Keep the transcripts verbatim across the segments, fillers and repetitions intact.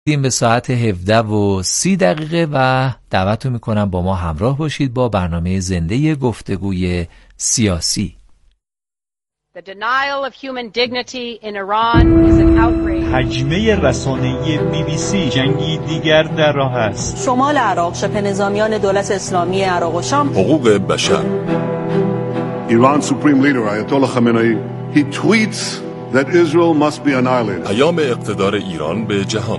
به ساعت هفده و سی دقیقه و دعوتتون میکنم با ما همراه باشید با برنامه زنده گفتگوی سیاسی. The denial of human dignity in Iran is an outrage. حجمه رسانه‌ای بی بی سی جنگی دیگر در راه است. شمال عراق، شبه نظامیان دولت اسلامی عراق و شام. حقوق بشر. Iran's supreme leader Ayatollah Khamenei he tweets that Israel must be annihilated. پیام اقتدار ایران به جهان.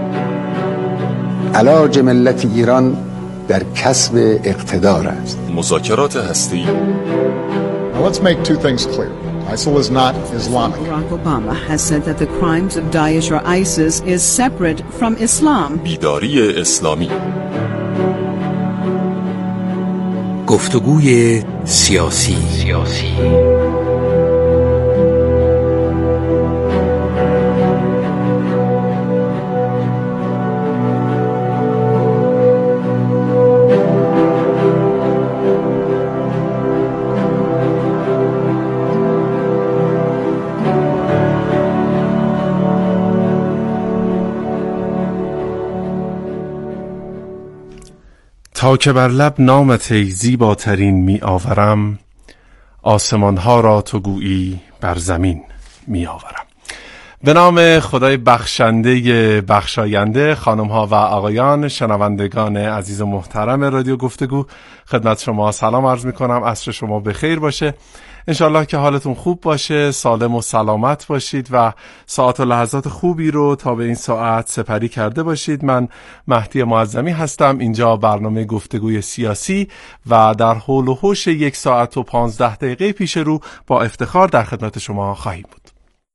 علاج ملت ایران در کسب اقتدار است. مذاکرات هستی. Now let's make two things clear. ISIL is not Islamic. Barack Obama has said that the crimes of Daesh or ISIS is separate from Islam. بیداری اسلامی. گفتگوی سیاسی. سیاسی. تا که بر لب نامت ای زیباترین می آورم، آسمانها را تو گویی بر زمین می آورم. به نام خدای بخشنده بخشاینده، خانم ها و آقایان شنوندگان عزیز و محترم رادیو گفتگو، خدمت شما سلام عرض می کنم. عصر شما بخیر باشه، انشالله که حالتون خوب باشه، سالم و سلامت باشید و ساعت و لحظات خوبی رو تا به این ساعت سپری کرده باشید. من مهدی معظمی هستم، اینجا برنامه گفتگوی سیاسی و در حول و حوش یک ساعت و پانزده دقیقه پیش رو با افتخار در خدمت شما خواهیم بود.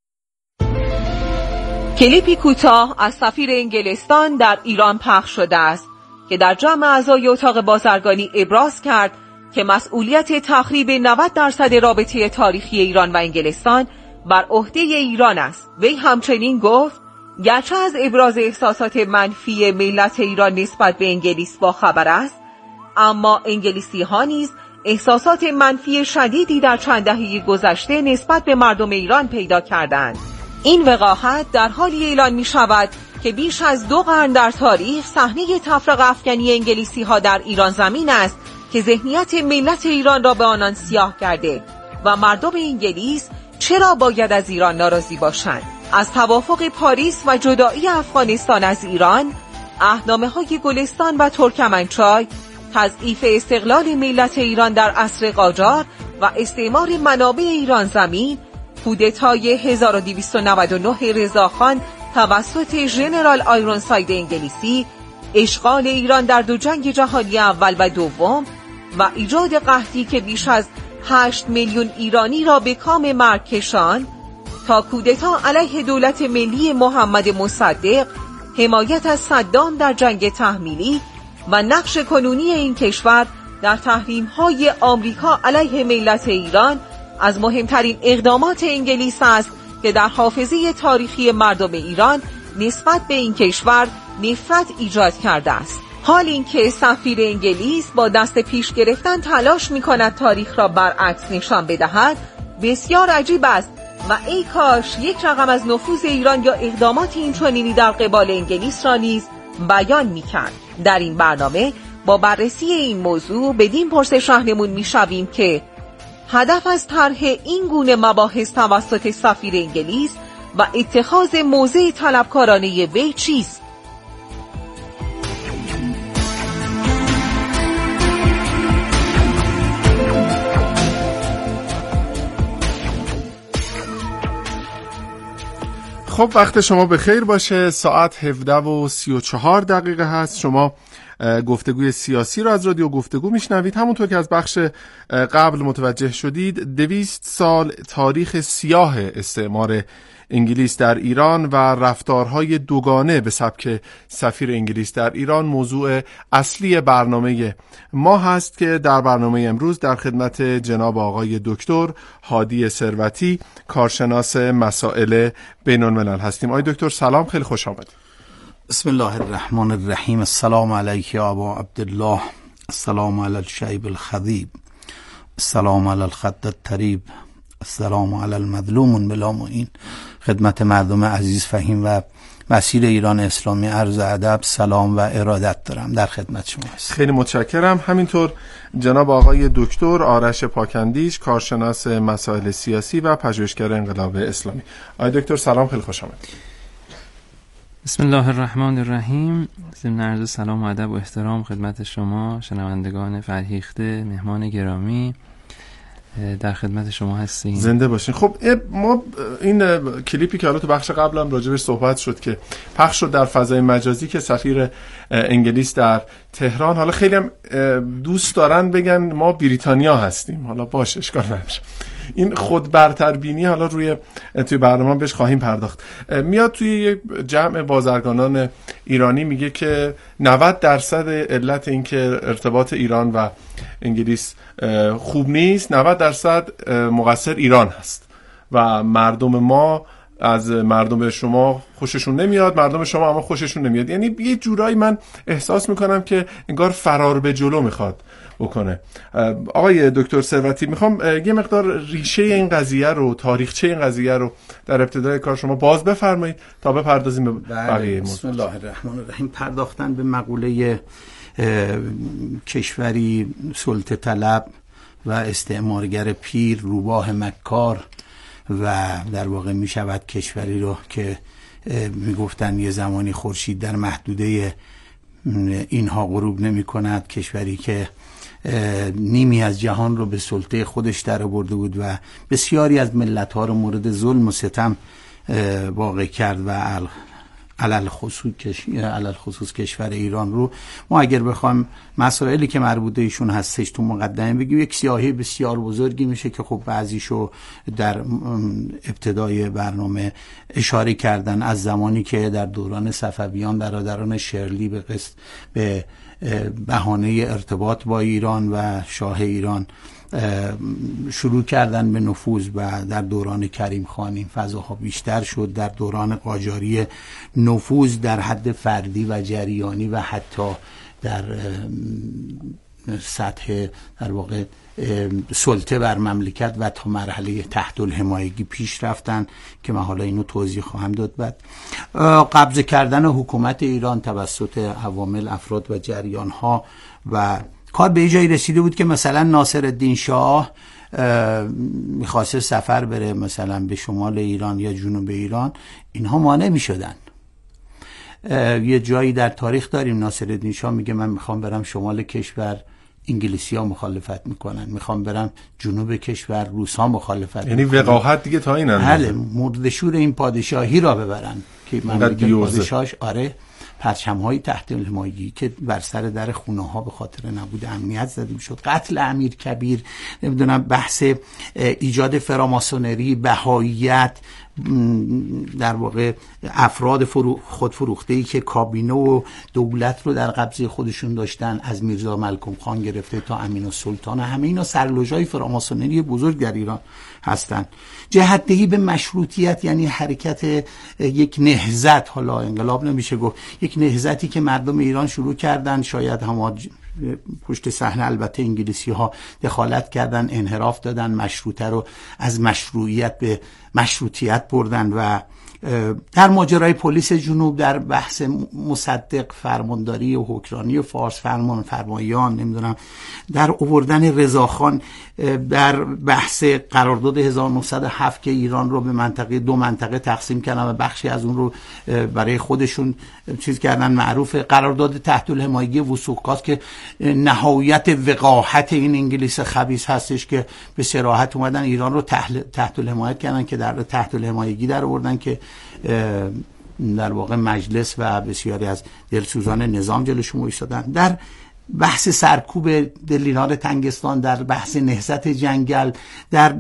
کلیپی کوتاه از سفیر انگلستان در ایران پخش شده است که در جمع اعضای اتاق بازرگانی ابراز کرد که مسئولیت تخریب نود درصد رابطه تاریخی ایران و انگلستان بر عهده ایران است. وی همچنین گفت گرچه از ابراز احساسات منفی ملت ایران نسبت به انگلیس با خبر است، اما انگلیسی ها نیز احساسات منفی شدیدی در چند دهه گذشته نسبت به مردم ایران پیدا کردند. این وقاحت در حالی اعلان می شود که بیش از دو قرن در تاریخ صحنه تفرقه افکنی انگلیسی ها در ایران زمین است که ذهنیت ملت ایران را به آنان سیاه کرده و مردم انگلیس چرا باید از ایران ناراضی باشند؟ از توافق پاریس و جدایی افغانستان از ایران، عهدنامه‌های گلستان و ترکمنچای، تضعیف استقلال ملت ایران در عصر قاجار و استعمار منابع ایران زمین، کودتای هزار و دویست و نود و نه رضاخان توسط ژنرال آیرونساید انگلیسی، اشغال ایران در دو جنگ جهانی اول و دوم و ایجاد قحطی که بیش از هشت میلیون ایرانی را به کام مرگ کشاند، تا کودتا علیه دولت ملی محمد مصدق، حمایت از صدام در جنگ تحمیلی و نقش کنونی این کشور در تحریم‌های آمریکا علیه ملت ایران از مهمترین اقدامات انگلیس است که در حافظه تاریخی مردم ایران نسبت به این کشور نفرت ایجاد کرده است. حال این که سفیر انگلیس با دست پیش گرفتن تلاش می کند تاریخ را برعکس نشان بدهد بسیار عجیب است و ای کاش یک رقم از نفوذ ایران یا اقدامات اینچنینی در قبال انگلیس را نیز بیان می کرد. در این برنامه با بررسی این موضوع بدین پرسش راهنمون می شویم که هدف از طرح این گونه مباحث توسط سفیر انگلیس و اتخاذ موضع طلبکارانه وی چیست؟ خب وقت شما بخیر باشه، ساعت هفده و سی و چهار دقیقه هست. شما گفتگوی سیاسی رو از رادیو گفتگو میشنوید. همونطور که از بخش قبل متوجه شدید، دویست سال تاریخ سیاه استعمار انگلیس در ایران و رفتارهای دوگانه به سبک سفیر انگلیس در ایران موضوع اصلی برنامه ما هست که در برنامه امروز در خدمت جناب آقای دکتر هادی ثروتی، کارشناس مسائل بین الملل هستیم. آقای دکتر سلام، خیلی خوش آمدید. بسم الله الرحمن الرحیم. السلام علیک یا ابا عبدالله، السلام علی الشیب الخضیب، السلام علی الخد الطریب، السلام علی المظلوم بلا معین. خدمت مردم عزیز فهیم و مسیر ایران اسلامی عرض ادب، سلام و ارادت دارم. در خدمت شما هستم. خیلی متشکرم. همینطور جناب آقای دکتر آرش پاکندیش، کارشناس مسائل سیاسی و پژوهشگر انقلاب اسلامی. آقای دکتر سلام، خیلی خوش آمدید. بسم الله الرحمن الرحیم. ضمن عرض سلام و ادب و احترام خدمت شما شنوندگان فرهیخته، مهمان گرامی، در خدمت شما هستیم. زنده باشین. خب ما این کلیپی که حالا تو بخش قبلم راجبش صحبت شد که پخش شد در فضای مجازی که سفیر انگلیس در تهران، حالا خیلی هم دوست دارن بگن ما بریتانیا هستیم، حالا باشه اشکال نداره، این خود برتربینی حالا روی توی برنامه بهش خواهیم پرداخت. میاد توی یک جمع بازرگانان ایرانی میگه که نود درصد علت این که ارتباط ایران و انگلیس خوب نیست، نود درصد مقصر ایران هست و مردم ما از مردم شما خوششون نمیاد، مردم شما اما خوششون نمیاد. یعنی یه جورایی من احساس میکنم که انگار فرار به جلو میخواد بکنه. آقای دکتر ثروتی، میخوام یه مقدار ریشه این قضیه رو، تاریخچه این قضیه رو در ابتدای کار شما باز بفرمایید تا بپردازیم به بقیه موضوع. بسم الله الرحمن الرحیم. پرداختن به مقوله کشوری سلطه طلب و استعمارگر پیر، روباه مکار، و در واقع می شود کشوری رو که می گفتن یه زمانی خورشید در محدوده اینها غروب نمی کند، کشوری که نیمی از جهان رو به سلطه خودش در آورده بود و بسیاری از ملت ها رو مورد ظلم و ستم واقع کرد و علل خصوص علل خصوص کشور ایران رو ما اگر بخوایم مسائلی که مربوط به ایشون هستش تو مقدمه بگیم، یک سیاهی بسیار بزرگی میشه که خب بعضیشو در ابتدای برنامه اشاره کردن، از زمانی که در دوران صفویان برادران شرلی به قصد به بهانه ارتباط با ایران و شاه ایران شروع کردن به نفوذ و در دوران کریم خان این فضاها بیشتر شد. در دوران قاجاری نفوذ در حد فردی و جریانی و حتی در سطح در واقع سلطه بر مملکت و تا مرحله تحت الحمایگی پیش رفتن که من حالا اینو توضیح خواهم داد. بعد قبض کردن حکومت ایران توسط عوامل، افراد و جریان ها و کار به جایی رسیده بود که مثلا ناصرالدین شاه میخواسته سفر بره مثلا به شمال ایران یا جنوب ایران، اینها مانع میشدن. یه جایی در تاریخ داریم ناصرالدین شاه میگه من میخوام برم شمال کشور، انگلیسی ها مخالفت میکنن، میخوام برم جنوب کشور، روس ها مخالفت یعنی میکنن. وقاحت دیگه تا این اندازه. بله، مردشور این پادشاهی را ببرن که مملکت پادشاهش آره پرچم‌های تحت الحمایگی که بر سر در خونه‌ها به خاطر نبود امنیت زده میشد، قتل امیر کبیر، نمیدونم بحث ایجاد فراماسونری، بهاییت، در واقع افراد فرو خودفروخته‌ای که کابینه و دولت رو در قبضه خودشون داشتن، از میرزا ملکم خان گرفته تا امین السلطان، همه اینا سرلوژهای فراماسونری بزرگ در ایران هستند. جهت‌دهی به مشروطیت یعنی حرکت یک نهضت، حالا انقلاب نمیشه گفت، یک نهضتی که مردم ایران شروع کردن، شاید هم پشت صحنه البته انگلیسی ها دخالت کردن، انحراف دادن، مشروطه رو از مشروعیت به مشروطیت بردن و در ماجرای پلیس جنوب، در بحث مصدق، فرمانداری و حکمرانی فارس، فرمان فرمایان، نمیدونم در آوردن رضاخان، در بحث قرارداد هزار و نهصد و هفت که ایران رو به منطقه دو منطقه تقسیم کردن و بخشی از اون رو برای خودشون چیز کردن، معروف قرارداد تحت الحمایگی وثوقات که نهایت وقاحت این انگلیس خبیث هستش که به صراحت اومدن ایران رو تحت الحمایت کردن که در تحت الحمایگی در آوردن که در واقع مجلس و بسیاری از دلسوزان نظام جلوشون ایستادن. در بحث سرکوب دلینار تنگستان، در بحث نهضت جنگل، در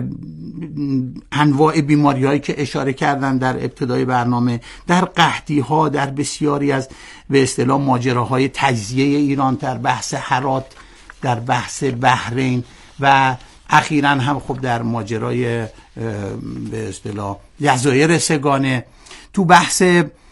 انواع بیماری‌هایی که اشاره کردن در ابتدای برنامه، در قحطی‌ها، در بسیاری از به اصطلاح ماجراهای تجزیه ایران، در بحث هرات، در بحث بحرین و اخیراً هم خب در ماجرای به اصطلاح جزایر سگانه، تو بحث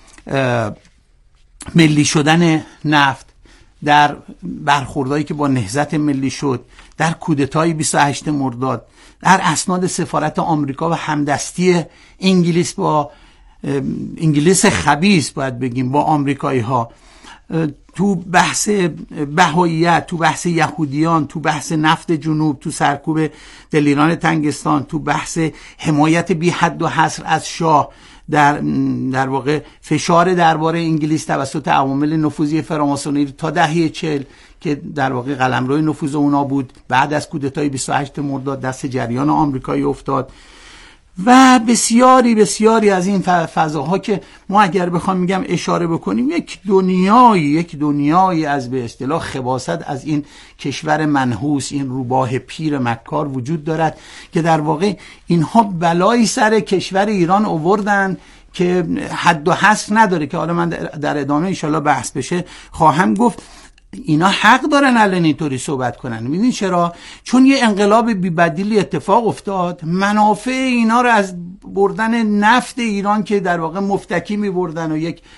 ملی شدن نفت، در برخوردایی که با نهضت ملی شد، در کودتای بیست و هشتم مرداد، در اسناد سفارت آمریکا و همدستی انگلیس با انگلیس خبیث باید بگیم با آمریکایی ها، تو بحث بهاییت، تو بحث یهودیان، تو بحث نفت جنوب، تو سرکوب دلیران تنگستان، تو بحث حمایت بی حد و حصر از شاه، در در واقع فشار درباره انگلیس توسط عوامل نفوذی فراماسونری تا دهه چهل که در واقع قلمروی نفوذ اونا بود، بعد از کودتای بیست و هشت مرداد دست جریان آمریکایی افتاد و بسیاری بسیاری از این فضاها که ما اگر بخوام میگم اشاره بکنیم، یک دنیایی یک دنیایی از به اصطلاح خباثت از این کشور منحوس، این روباه پیر مکار وجود دارد که در واقع اینها بلایی سر کشور ایران آوردن که حد و حصر نداره، که حالا من در ادامه انشالله بحث بشه خواهم گفت. اینا حق دارن الان اینطوری صحبت کنن. میدونین چرا؟ چون یه انقلاب بی‌بدیلی اتفاق افتاد، منافع اینا رو از بردن نفت ایران که در واقع مفتکی می‌بردن و یک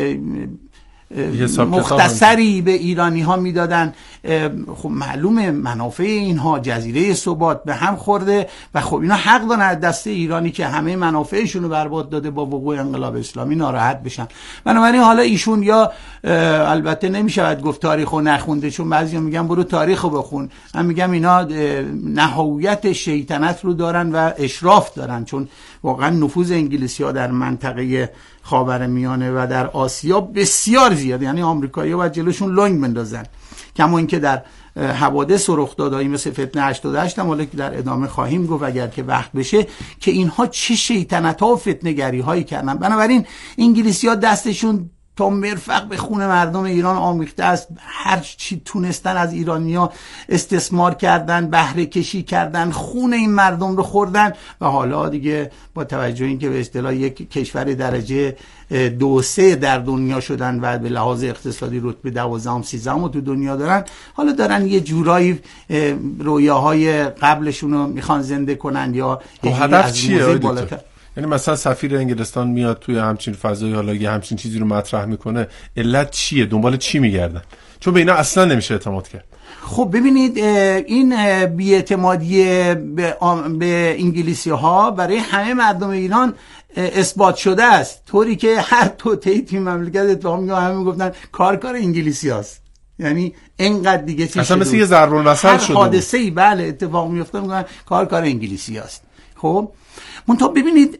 مختصری به ایرانی ها میدادن، خب معلومه منافع اینها جزیره ثبات به هم خورده و خب اینا حق دارن از دست ایرانی که همه منافعشون رو برباد داده با وقوع انقلاب اسلامی ناراحت بشن. بنابراین حالا ایشون یا البته نمیشود گفت تاریخو نخونده، چون بعضیا میگن برو تاریخو بخون، من میگم اینا نهایت شیطنت رو دارن و اشراف دارن، چون واقعا نفوذ انگلیسی‌ها در منطقه خاورمیانه و در آسیا بسیار زیاد، یعنی آمریکایی‌ها باید جلوشون لنگ بندازن، کما اینکه در حوادث رخ دادایی مثل فتنه هشتاد و هشت هم حالا که در ادامه خواهیم گفت اگر که وقت بشه که اینها چه شیطنت‌ها و فتنه‌گری‌هایی کردن. بنابراین انگلیسی‌ها دستشون تا مرفق به خون مردم ایران آمیخته است، هر چی تونستن از ایرانی‌ها استثمار کردن، بهره کشی کردن، خون این مردم رو خوردن و حالا دیگه با توجه اینکه به اصطلاح یک کشور درجه دو سه در دنیا شدن و به لحاظ اقتصادی رتبه دوازدهم سیزدهم تو دنیا دارن، حالا دارن یه جورایی رویاهای قبلشون رو میخوان زنده کنن یا هدف چیه؟ یعنی مثلا سفیر انگلستان میاد توی همچین فضایی حالا یه همچین چیزی رو مطرح میکنه، علت چیه؟ دنبال چی میگردن؟ چون به اینا اصلا نمیشه اعتماد کرد. خب ببینید این بی‌اعتمادی به, به انگلیسی ها برای همه مردم ایران اثبات شده است، طوری که هر توطئه‌ای توی مملکت اتفاق میفته همه میگفتن کار کار انگلیسی هاست. یعنی اینقدر دیگه چیز اصلا مثل یه ضرب المثل شده، هر حادثه‌ای بله اتفاق میفته میگن کار کار انگلیسی هاست. خب منتها ببینید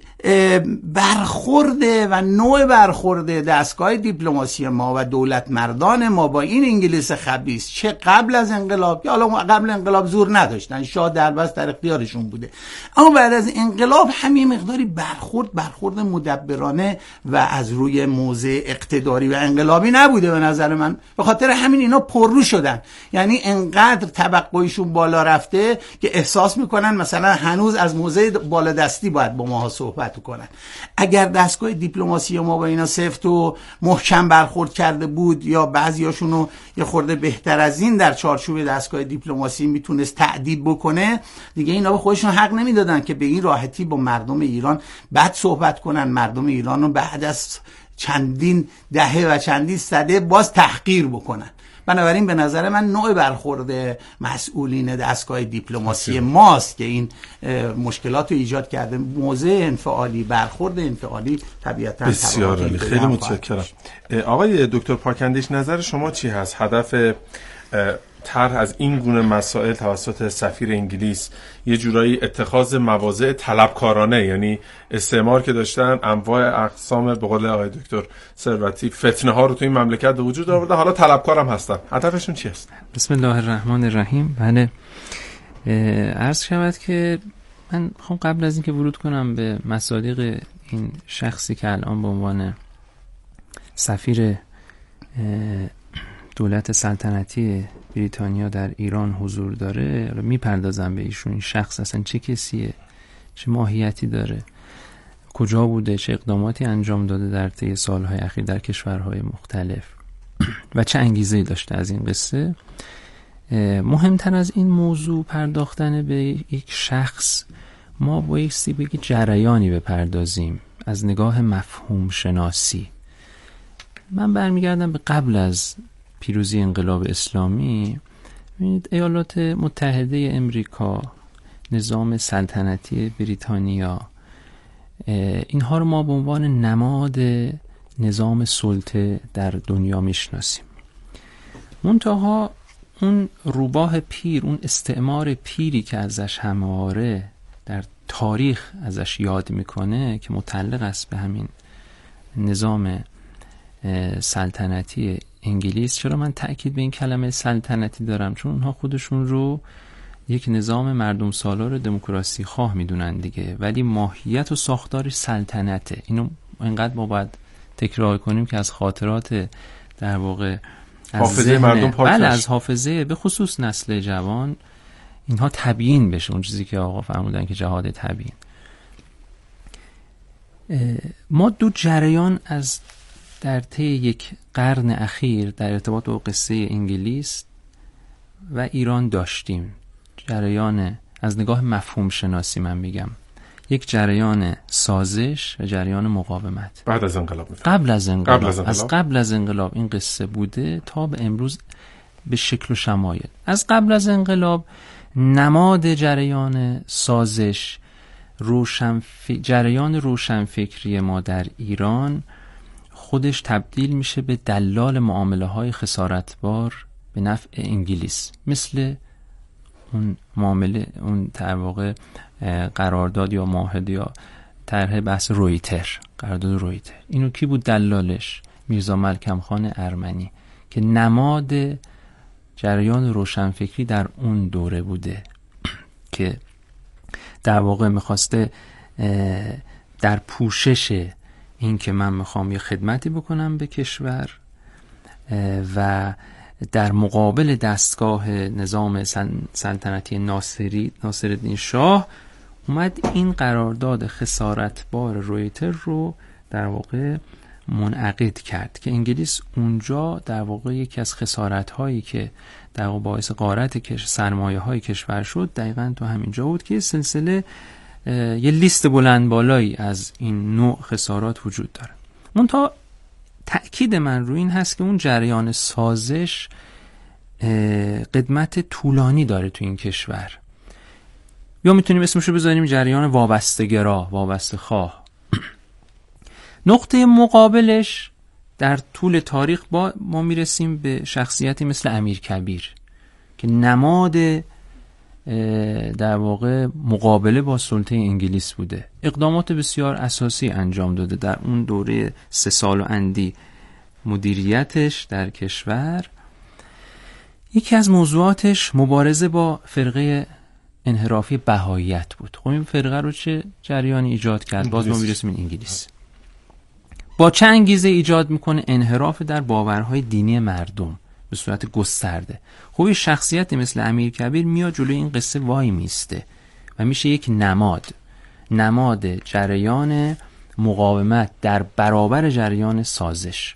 برخورده و نوع برخورده دستگاه دیپلماسی ما و دولت مردان ما با این انگلیس خبیث، چه قبل از انقلاب که حالا قبل انقلاب زور نداشتن، شاه دربست در اختیارشون بوده، اما بعد از انقلاب همین مقداری برخورد برخورد مدبرانه و از روی موضع اقتداری و انقلابی نبوده به نظر من. به خاطر همین اینا پررو شدن، یعنی انقدر توقعشون بالا رفته که احساس میکنن مثلا هنوز از موضع بالادستی باید با ما صحبت کنن. اگر دستگاه دیپلماسی ما با اینا سفت و محکم برخورد کرده بود یا بعضیاشون رو یه خورده بهتر از این در چارچوب دستگاه دیپلماسی میتونست تأدیب بکنه، دیگه اینا به خودشون حق نمیدادن که به این راحتی با مردم ایران بد صحبت کنن، مردم ایران رو بعد از چندین دهه و چندین سده باز تحقیر بکنن. بنابراین به نظر من نوع برخورد مسئولین دستگاه دیپلماسی ماست که این مشکلات رو ایجاد کرده. موضع انفعالی، برخورد انفعالی طبیعتاً بسیار عالی، خیلی متشکرم. آقای دکتر پاکندیش نظر شما چی هست؟ هدف طرح از این گونه مسائل توسط سفیر انگلیس یه جورایی اتخاذ مواضع طلبکارانه، یعنی استعمار که داشتن انواع اقسام به قول آقای دکتر ثروتی فتنه ها رو تو این مملکت به وجود آورده، حالا طلبکارم هستن، هدفشون چی است؟ بسم الله الرحمن الرحیم. بله عرض شود که من خب قبل از اینکه ورود کنم به مصادیق این شخصی که الان به عنوان سفیر دولت سلطنتی بریتانیا در ایران حضور داره میپردازم به ایشون، این شخص اصلا چه کسیه، چه ماهیتی داره، کجا بوده، چه اقداماتی انجام داده در طی سالهای اخیر در کشورهای مختلف و چه انگیزه‌ای داشته از این قصه. مهمتر از این موضوع پرداختن به یک شخص، ما بایستی به یک جریانی بپردازیم از نگاه مفهوم شناسی. من برمیگردم به قبل از پیروزی انقلاب اسلامی. ببینید ایالات متحده امریکا، نظام سلطنتی بریتانیا اینها رو ما به عنوان نماد نظام سلطه در دنیا میشناسیم. منتها اون روباه پیر، اون استعمار پیری که ازش همواره در تاریخ ازش یاد میکنه که متعلق است به همین نظام سلطنتی انگلیس. چرا من تأکید به این کلمه سلطنتی دارم؟ چون اونها خودشون رو یک نظام مردم سالار دموکراسی خواه میدونن دیگه، ولی ماهیت و ساختارش سلطنته. اینو اینقدر ما باید تکرار کنیم که از خاطرات در واقع از حافظه مردم پاک بله از حافظه به خصوص نسل جوان اینها تبیین بشه، اون چیزی که آقا فرمودن که جهاد تبیین. ما دو جریان از در طی یک قرن اخیر در ارتباط با قصه انگلیس و ایران داشتیم. جریان از نگاه مفهوم شناسی من میگم، یک جریان سازش و جریان مقاومت. بعد از انقلاب قبل از انقلاب. قبل از انقلاب از قبل از انقلاب این قصه بوده تا به امروز به شکل و شمایل. از قبل از انقلاب نماد جریان سازش روشنف... جریان روشنفکری ما در ایران خودش تبدیل میشه به دلال معامله های خسارتبار به نفع انگلیس، مثل اون معامله اون در واقع قرارداد یا معاهده یا طرح بحث رویتر، قرارداد رویتر. اینو کی بود دلالش؟ میرزا ملکم خان ارمنی که نماد جریان روشنفکری در اون دوره بوده که در واقع میخواسته در پوشش این که من میخوام یه خدمتی بکنم به کشور و در مقابل دستگاه نظام سلطنتی ناصری ناصرالدین شاه اومد این قرارداد خسارتبار رویتر رو در واقع منعقد کرد که انگلیس اونجا در واقع یکی از خسارت‌هایی که در واقع باعث غارت کش سرمایه‌های کشور شد دقیقاً تو همینجا بود که سلسله یه لیست بلند بالایی از این نوع خسارات وجود داره. منتها تأکید من روی این هست که اون جریان سازش قدمت طولانی داره تو این کشور، یا میتونیم اسمشو بذاریم جریان وابسته‌گرا، وابسته خواه. نقطه مقابلش در طول تاریخ با ما میرسیم به شخصیتی مثل امیرکبیر که نماد در واقع مقابله با سلطه انگلیس بوده. اقدامات بسیار اساسی انجام داده در اون دوره سه سال و اندی مدیریتش در کشور. یکی از موضوعاتش مبارزه با فرقه انحرافی بهاییت بود. خب این فرقه رو چه جریانی ایجاد کرد؟ باز ما میرسیم این انگلیس. با چه انگیزه ایجاد میکنه؟ انحراف در باورهای دینی مردم به صورت گسترده. خب شخصیتی مثل امیرکبیر میاد جلوی این قصه وای میسته و میشه یک نماد نماد جریان مقاومت در برابر جریان سازش.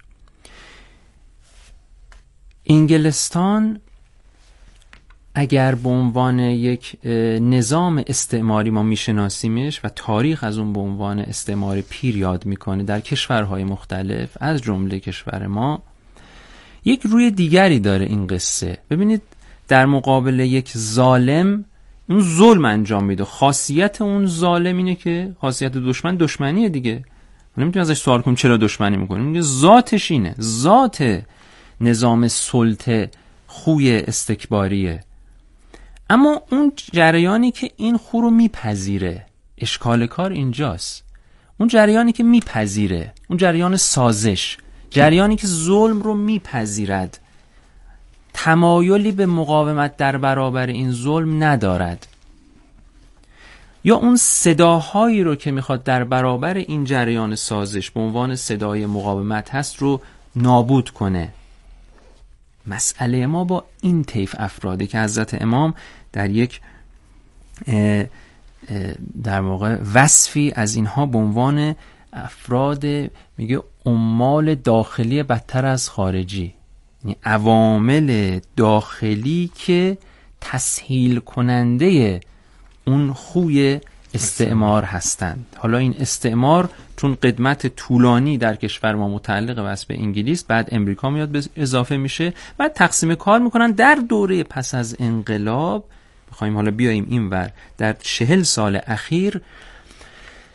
انگلستان اگر به عنوان یک نظام استعماری ما میشناسیمش و تاریخ از اون به عنوان استعمار پیر یاد میکنه در کشورهای مختلف از جمله کشور ما، یک روی دیگری داره این قصه. ببینید در مقابل یک ظالم اون ظلم انجام میده. خاصیت اون ظالم اینه که خاصیت دشمن دشمنیه دیگه. نمیتونیم ازش سوال کنیم چرا دشمنی میکنیم. میگه ذاتش اینه، ذات نظام سلطه خوی استکباریه. اما اون جریانی که این خو رو میپذیره، اشکال کار اینجاست. اون جریانی که میپذیره، اون جریان سازش، جریانی که ظلم رو میپذیرد، تمایلی به مقاومت در برابر این ظلم ندارد، یا اون صداهایی رو که میخواد در برابر این جریان سازش به عنوان صدای مقاومت هست رو نابود کنه. مسئله ما با این طیف افرادی که حضرت امام در یک اه اه در واقع وصفی از اینها به عنوان افراد میگه عمال داخلی بدتر از خارجی، یعنی عوامل داخلی که تسهیل کننده اون خوی استعمار هستند. حالا این استعمار چون قدمت طولانی در کشور ما متعلق بس به انگلیس، بعد امریکا میاد به اضافه میشه، بعد تقسیم کار میکنن. در دوره پس از انقلاب بخوایم حالا بیاییم اینور، در چهل سال اخیر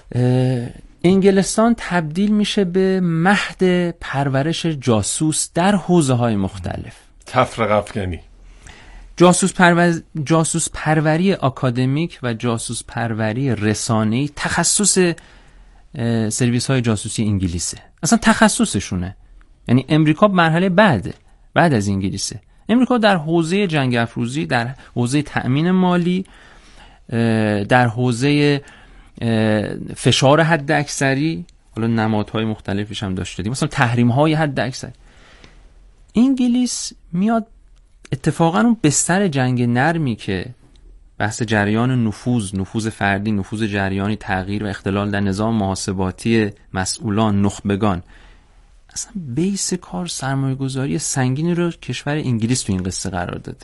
انگلستان تبدیل میشه به مهد پرورش جاسوس در حوزه‌های مختلف. تفرقه افکنی، جاسوس پرور... جاسوس پروری آکادمیک و جاسوس پروری رسانه‌ای تخصص سرویس های جاسوسی انگلیسه. اصلا تخصصشونه. یعنی امریکا مرحله بعده، بعد از انگلیسه. امریکا در حوزه جنگ افروزی، در حوزه تأمین مالی، در حوزه فشار حد اکثری، حالا نمادهای مختلفش هم داشته دیم، مثلا تحریم های حد اکثری. انگلیس میاد اتفاقا اون بستر جنگ نرمی که بحث جریان نفوذ، نفوذ فردی، نفوذ جریانی، تغییر و اختلال در نظام محاسباتی مسئولان، نخبگان، اصلا بیس کار سرمایه‌گذاری سنگینی رو کشور انگلیس تو این قصه قرار داده.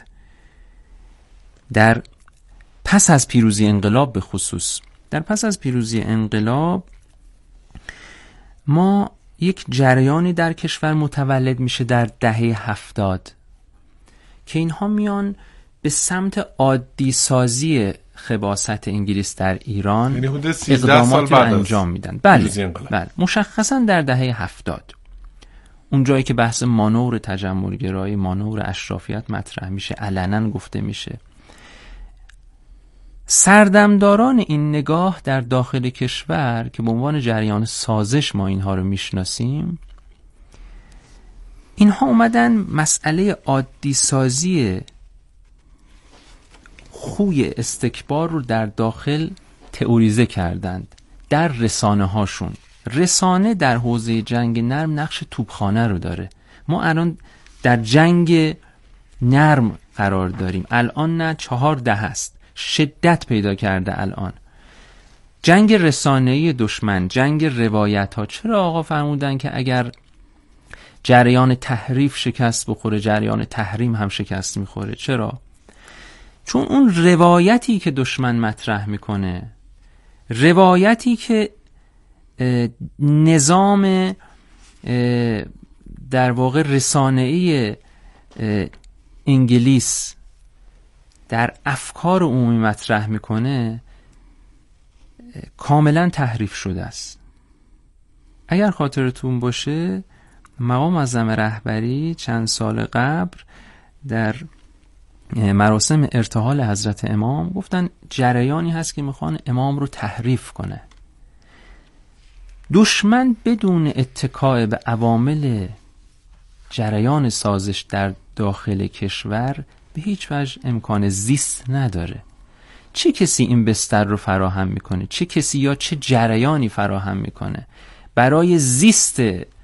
در پس از پیروزی انقلاب به خصوص، در پس از پیروزی انقلاب ما یک جریانی در کشور متولد میشه در دهه هفتاد که اینها میان به سمت عادی سازی خباثت انگلیس در ایران اقداماتی رو انجام میدن. بله بله مشخصا در دهه هفتاد، اون جایی که بحث مانور تجملگرایی، مانور اشرافیت مطرح میشه، علنا گفته میشه. سردمداران این نگاه در داخل کشور که به عنوان جریان سازش ما اینها رو میشناسیم، اینها اومدن مسئله عادی سازی خوی استکبار رو در داخل تئوریزه کردند در رسانه هاشون. رسانه در حوزه جنگ نرم نقش توپخانه رو داره. ما الان در جنگ نرم قرار داریم. الان نه چهار ده هست، شدت پیدا کرده الان. جنگ رسانه‌ای دشمن، جنگ روایت ها. چرا آقا فرمودن که اگر جریان تحریف شکست بخوره، جریان تحریم هم شکست میخوره؟ چرا؟ چون اون روایتی که دشمن مطرح میکنه، روایتی که نظام در واقع رسانه‌ای انگلیس در افکار عمومی مطرح میکنه، کاملا تحریف شده است. اگر خاطرتون باشه مقام معظم رهبری چند سال قبل در مراسم ارتحال حضرت امام گفتن جریانی هست که میخوان امام رو تحریف کنه. دشمن بدون اتکای به عوامل جریان سازش در داخل کشور به هیچ وجه امکان زیست نداره. چه کسی این بستر رو فراهم میکنه؟ چه کسی یا چه جریانی فراهم میکنه برای زیست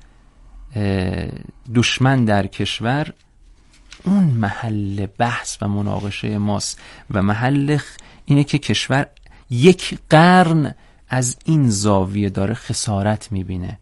دشمن در کشور؟ اون محل بحث و مناقشه ماست و محل اینه که کشور یک قرن از این زاویه داره خسارت میبینه.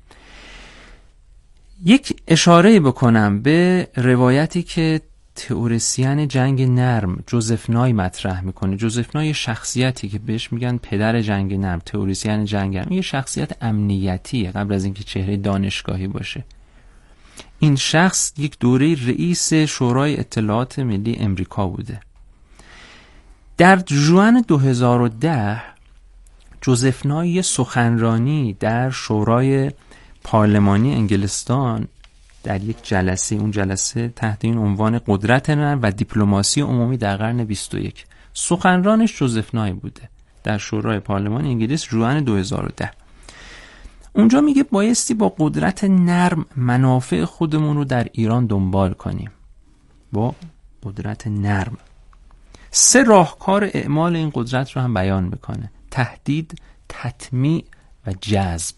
یک اشاره بکنم به روایتی که تئوریسین جنگ نرم جوزف نای مطرح میکنه. جوزف نای شخصیتی که بهش میگن پدر جنگ نرم، تئوریسین جنگ نرم، یه شخصیت امنیتیه قبل از اینکه چهره دانشگاهی باشه. این شخص یک دوره رئیس شورای اطلاعات ملی امریکا بوده. در ژوئن دو هزار و ده جوزف نای یه سخنرانی در شورای پارلمانی انگلستان در یک جلسه، اون جلسه تحت این عنوان قدرت نرم و دیپلماسی عمومی در قرن بیست و یک، سخنرانش جوزف نای بوده در شورای پارلمان انگلیس ژوئن دو هزار و ده. اونجا میگه بایستی با قدرت نرم منافع خودمون رو در ایران دنبال کنیم. با قدرت نرم سه راهکار اعمال این قدرت رو هم بیان میکنه: تهدید، تطمیع و جذب.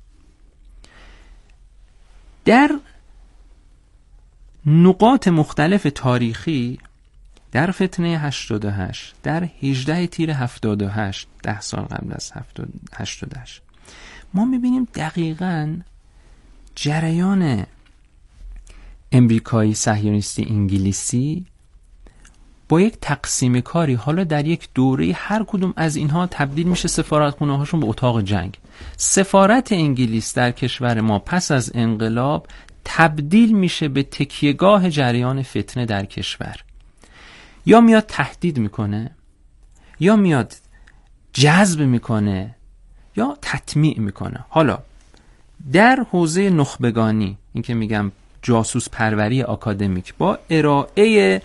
در نقاط مختلف تاریخی، در فتنه هشتاد و هشت، در هجده تیر هفتاد و هشت، ده سال قبل از هشتاد و هشت، ما میبینیم دقیقاً جریان امریکایی صهیونیستی انگلیسی با یک تقسیم کاری، حالا در یک دوره هر کدوم از اینها تبدیل میشه سفارتخونه هاشون به اتاق جنگ. سفارت انگلیس در کشور ما پس از انقلاب تبدیل میشه به تکیهگاه جریان فتنه در کشور. یا میاد تهدید میکنه، یا میاد جذب میکنه یا تطمیع میکنه. حالا در حوزه نخبگانی، این که میگم جاسوس پروری آکادمیک، با ارائه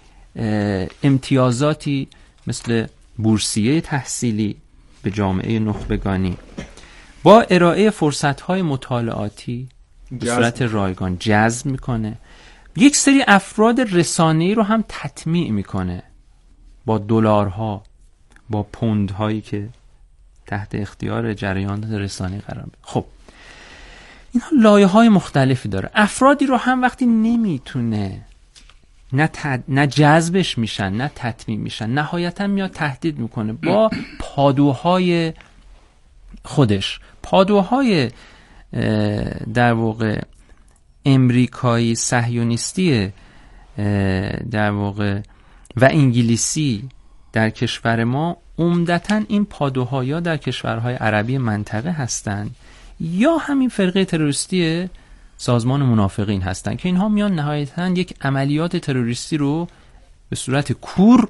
امتیازاتی مثل بورسیه تحصیلی به جامعه نخبگانی، با ارائه فرصت‌های مطالعاتی به صورت رایگان جذب میکنه. یک سری افراد رسانه‌ای رو هم تطمیع میکنه با دلارها، با پوندهایی که تحت اختیار جریانات رسانه‌ای قرار میده. خب اینها لایه‌های مختلفی داره. افرادی رو هم وقتی نمیتونه نه, تد... نه جذبش میشن نه تطمیع میشن، نهایتا میاد تهدید میکنه با پادوهای خودش. پادوهای در واقع امریکایی صهیونیستی در واقع و انگلیسی در کشور ما عمدتاً این پادوها یا در کشورهای عربی منطقه هستند یا همین فرقه تروریستی سازمان منافقین هستند که اینها میان نهایتاً یک عملیات تروریستی رو به صورت کور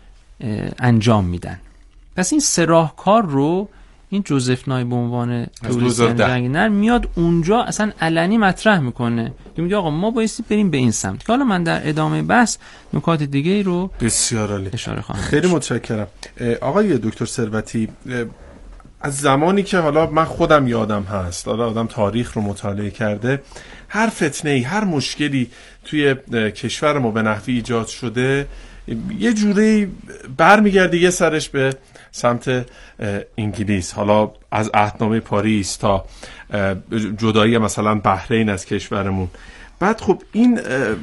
انجام میدن. پس این سه راهکار رو این جوزف نای به عنوان تروریست جنگنر میاد اونجا اصلا علنی مطرح میکنه، میگه آقا ما بایستی بریم به این سمت. که حالا من در ادامه بحث نکات دیگه ای رو بسیار عالی اشاره خواهم. خیلی متشکرم آقای دکتر ثروتی. از زمانی که حالا من خودم یادم هست، حالا آدم تاریخ رو مطالعه کرده، هر فتنه‌ای، هر مشکلی توی کشور ما به نحوی ایجاد شده یه جوری برمیگرده یه سرش به سمت انگلیس. حالا از عهدنامه پاریس تا جدایی مثلا بحرین از کشورمون. بعد خب این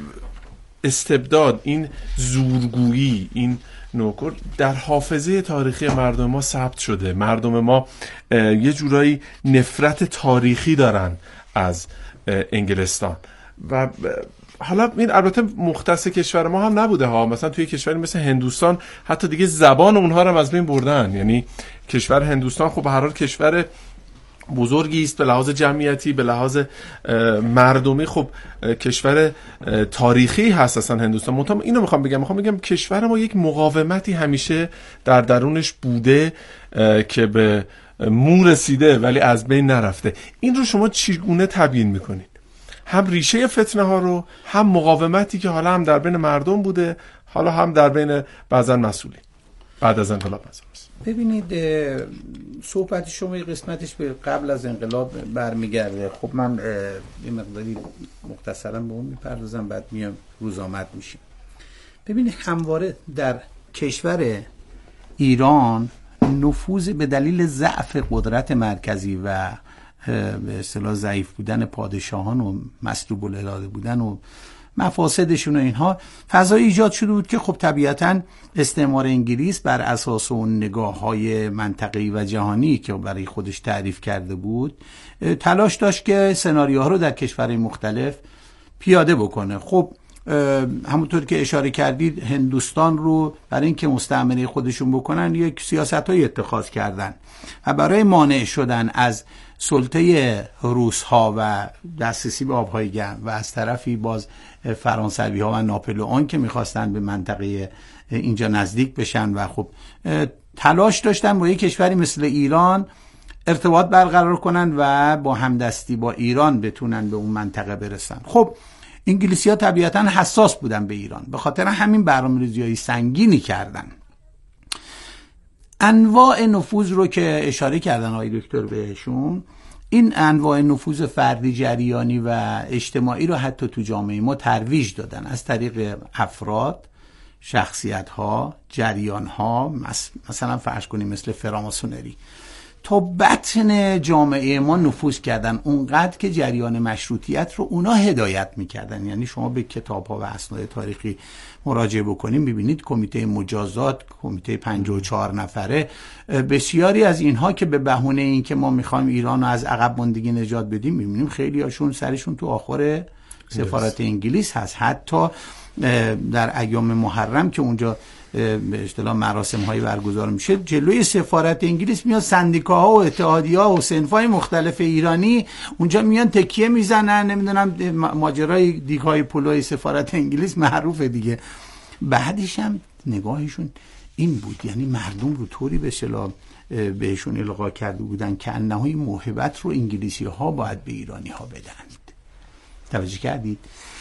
استبداد، این زورگویی، این نوکر در حافظه تاریخی مردم ما ثبت شده. مردم ما یه جورایی نفرت تاریخی دارن از انگلستان و حالا این البته مختص کشور ما هم نبوده ها. مثلا توی کشوری مثل هندوستان حتی دیگه زبان اونها رو هم از بین بردن. یعنی کشور هندوستان خب به هر حال کشور بزرگی است به لحاظ جمعیتی، به لحاظ مردمی خب کشور تاریخی هست اصلا هندوستان. منتها اینو میخوام بگم میخوام بگم کشور ما یک مقاومتی همیشه در درونش بوده که به مو رسیده ولی از بین نرفته. این رو شما چگونه تبیین میکنید؟ هم ریشه فتنه ها رو، هم مقاومتی که حالا هم در بین مردم بوده، حالا هم در بین بعضن مسئولین بعد از انقلاب مثلا. ببینید صحبت شما یه قسمتش به قبل از انقلاب برمیگرده. خب من یه مقداری مختصرا به اون میپردازم بعد میام روز آمد میشیم. ببینید همواره در کشور ایران نفوذ به دلیل ضعف قدرت مرکزی و به اصطلاح ضعیف بودن پادشاهان و مسلوب الاراده بودن و مفاسدشون و اینها فضای ایجاد شده بود که خب طبیعتاً استعمار انگلیس بر اساس اون نگاه‌های منطقه‌ای و جهانی که برای خودش تعریف کرده بود تلاش داشت که سناریوها رو در کشورهای مختلف پیاده بکنه. خب همونطور که اشاره کردید هندوستان رو برای اینکه مستعمره خودشون بکنن یک سیاست‌های اتخاذ کردن و برای مانع شدن از سلطه روس‌ها و دسترسی به آب‌های گرم و از طرفی باز فرانسوی‌ها و ناپلئون که می‌خواستن به منطقه اینجا نزدیک بشن و خب تلاش داشتن با یک کشوری مثل ایران ارتباط برقرار کنن و با همدستی با ایران بتونن به اون منطقه برسن. خب انگلیسی‌ها طبیعتاً حساس بودن به ایران، به خاطر همین برنامه‌ریزی‌های سنگینی کردن. انواع نفوذ رو که اشاره کردن آقای دکتر بهشون، این انواع نفوذ فردی، جریانی و اجتماعی رو حتی تو جامعه ما ترویج دادن از طریق افراد، شخصیت‌ها، جریان‌ها، مثلا فرض کنیم مثل فراماسونری، تا بطن جامعه ما نفوذ کردن اونقدر که جریان مشروطیت رو اونا هدایت میکردن. یعنی شما به کتاب‌ها و اسناد تاریخی مراجعه بکنیم ببینید کمیته مجازات، کمیته پنجاه و چهار نفره، بسیاری از اینها که به بهونه این که ما میخوایم ایران رو از عقب ماندگی نجات بدیم میبینیم خیلی هاشون سرشون تو آخر سفارت انگلیس هست. حتی در ایام محرم که اونجا به اصطلاح مراسم هایی برگزار میشه جلوی سفارت انگلیس میاد سندیکاها و اتحادیه‌ها و صنف‌های مختلف ایرانی اونجا میان تکیه میزنن. نمیدونم ماجرای دیگ‌های پلوی سفارت انگلیس معروفه دیگه. بعدش هم نگاهشون این بود. یعنی مردم رو طوری به اصطلاح بهشون القا کرده بودن که انه این موهبت رو انگلیسی ها باید به ایرانی ها بدند. توجه کردید؟